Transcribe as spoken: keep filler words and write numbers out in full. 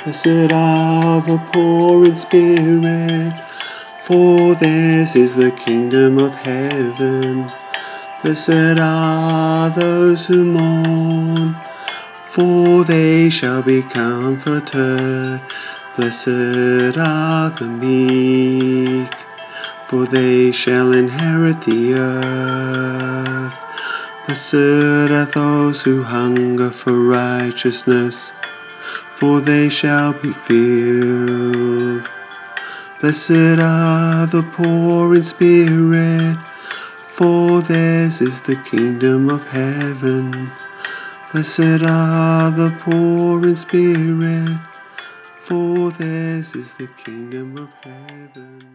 Blessed are the poor in spirit, for theirs is the kingdom of heaven. Blessed are those who mourn, for they shall be comforted. Blessed are the meek, for they shall inherit the earth. Blessed are those who hunger for righteousness, for they shall be filled. Blessed are the poor in spirit, for theirs is the kingdom of heaven. Blessed are the poor in spirit, for theirs is the kingdom of heaven.